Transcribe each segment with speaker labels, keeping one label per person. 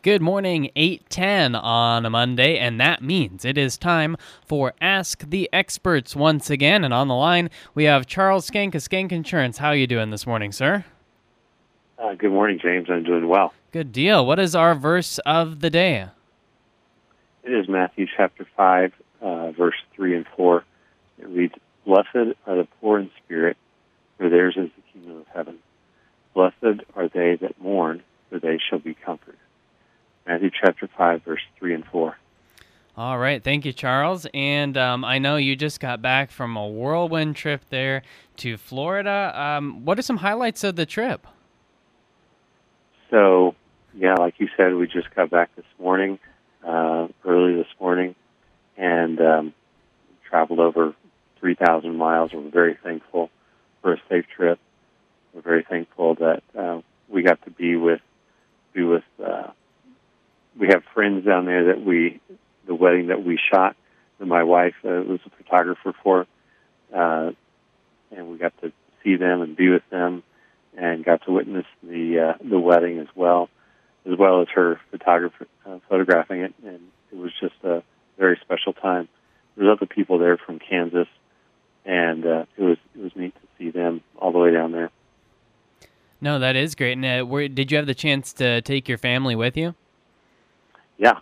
Speaker 1: Good morning, 8:10 on a Monday, and that means it is time for Ask the Experts once again. And on the line, we have Charles Skank of Skank Insurance. How are you doing this morning, sir?
Speaker 2: Good morning, James. I'm doing well.
Speaker 1: Good deal. What is our verse of the day?
Speaker 2: It is Matthew chapter 5, verse 3 and 4. It reads, "Blessed are the poor in spirit, for theirs is the kingdom of heaven. Blessed are they that mourn, for they shall be comforted." Matthew chapter 5, verse 3 and 4.
Speaker 1: All right. Thank you, Charles. And I know you just got back from a whirlwind trip there to Florida. What are some highlights of the trip?
Speaker 2: So, like you said, we just got back this morning, early this morning, and traveled over 3,000 miles. We're very thankful for a safe trip. We're very thankful that we got to be with. We have friends down there that the wedding that we shot, that my wife was a photographer for, and we got to see them and be with them, and got to witness the wedding as well as her photographing it, and it was just a very special time. There's other people there from Kansas, and it was neat to see them all the way down there.
Speaker 1: No, that is great. And did you have the chance to take your family with you?
Speaker 2: Yeah,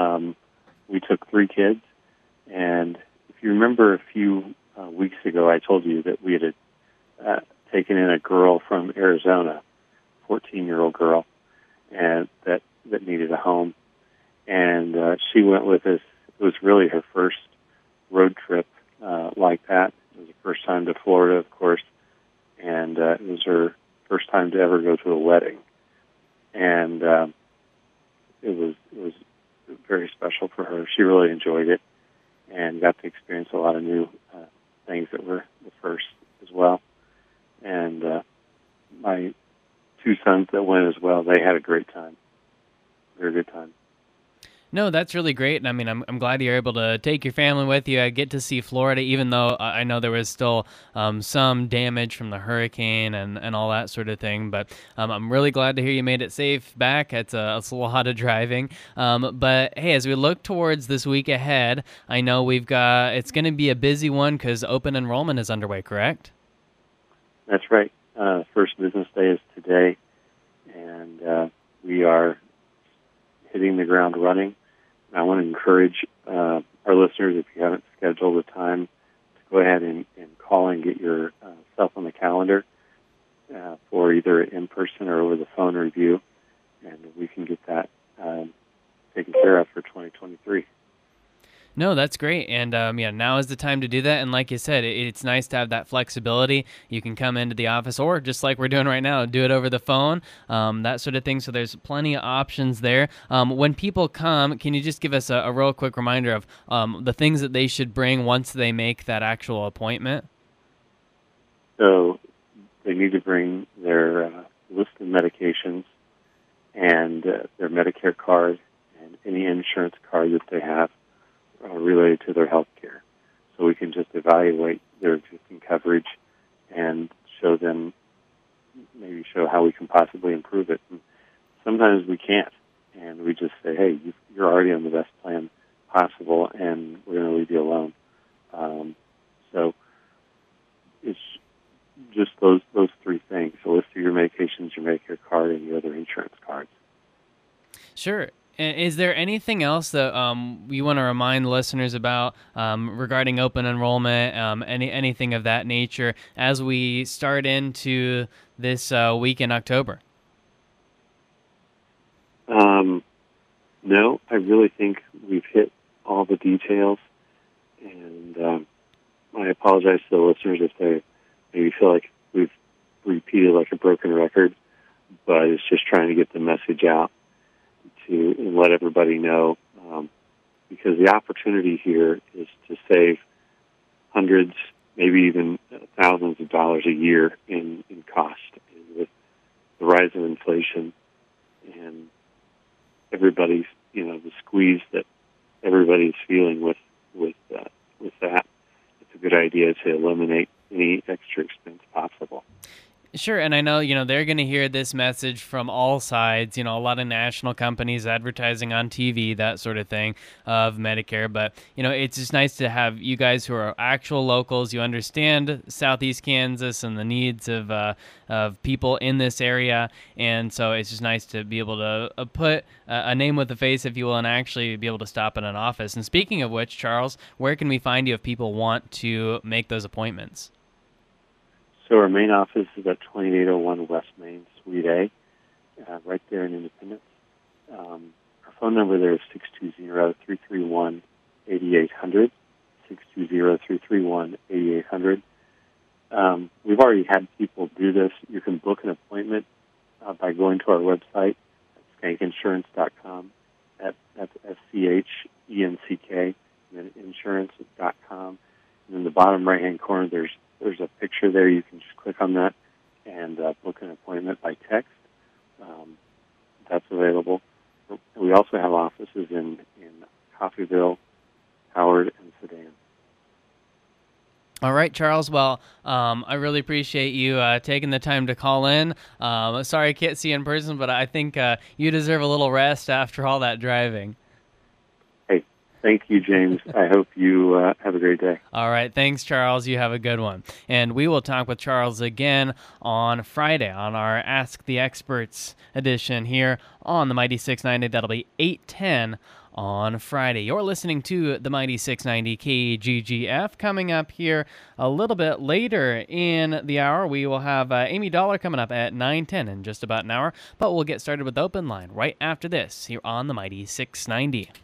Speaker 2: we took 3 kids, and if you remember a few weeks ago, I told you that we had taken in a girl from Arizona, 14-year-old girl, and that needed a home, and she went with us. It was really her first road trip like that. It was the first time to Florida, of course, and it was her first time to ever go to a wedding, and it was very special for her. She really enjoyed it and got to experience a lot of new things that were the first as well. And my 2 sons that went as well, they had a great time. Very good time.
Speaker 1: No, that's really great. And I mean, I'm glad you're able to take your family with you. I get to see Florida, even though I know there was still some damage from the hurricane and all that sort of thing. But I'm really glad to hear you made it safe back. It's a lot of driving. But hey, as we look towards this week ahead, I know it's going to be a busy one because open enrollment is underway, correct?
Speaker 2: That's right. First business day is today, and we are hitting the ground running. I want to encourage our listeners, if you haven't scheduled a time, to go ahead and call and get yourself on the calendar for either in-person or over the phone review, and we can get that taken care of for 2023.
Speaker 1: No, that's great. And now is the time to do that. And like you said, it's nice to have that flexibility. You can come into the office or just like we're doing right now, do it over the phone, that sort of thing. So there's plenty of options there. When people come, can you just give us a real quick reminder of the things that they should bring once they make that actual appointment?
Speaker 2: So they need to bring their list of medications and their Medicare card and any insurance card that they have related to their health care. So we can just evaluate their existing coverage and show how we can possibly improve it. And sometimes we can't, and we just say, hey, you're already on the best plan possible, and we're going to leave you alone. So it's just those 3 things. So list of your medications, your Medicare card, and your other insurance cards.
Speaker 1: Sure. Is there anything else that you want to remind listeners about regarding open enrollment, anything of that nature as we start into this week in October?
Speaker 2: No, I really think we've hit all the details, and I apologize to the listeners if they maybe feel like we've repeated like a broken record, but it's just trying to get the message out and let everybody know, because the opportunity here is to save hundreds, maybe even thousands of dollars a year in cost. And with the rise of inflation and everybody's, the squeeze that everybody's feeling with that, it's a good idea to eliminate any extra expense possible.
Speaker 1: Sure, and I know, they're going to hear this message from all sides, a lot of national companies advertising on TV, that sort of thing of Medicare, but it's just nice to have you guys who are actual locals. You understand Southeast Kansas and the needs of people in this area, and so it's just nice to be able to put a name with a face, if you will, and actually be able to stop in an office. And speaking of which, Charles, where can we find you if people want to make those appointments?
Speaker 2: So our main office is at 2801 West Main, Suite A, right there in Independence. Our phone number there is 620-331-8800, 620-331-8800. We've already had people do this. You can book an appointment by going to our website at skankinsurance.com. That's SCHENCK, and then insurance.com. And in the bottom right-hand corner, there's a picture there. You can just click on that and book an appointment by text. That's available. We also have offices in Coffeyville, Howard, and Sedan.
Speaker 1: All right, Charles. Well, I really appreciate you taking the time to call in. Sorry I can't see you in person, but I think you deserve a little rest after all that driving.
Speaker 2: Hey, thank you, James. I hope you have a great day.
Speaker 1: All right. Thanks, Charles. You have a good one. And we will talk with Charles again on Friday on our Ask the Experts edition here on the Mighty 690. That'll be 8:10 on Friday. You're listening to the Mighty 690 KGGF. Coming up here a little bit later in the hour, we will have Amy Dollar coming up at 9:10 in just about an hour. But we'll get started with the Open Line right after this here on the Mighty 690.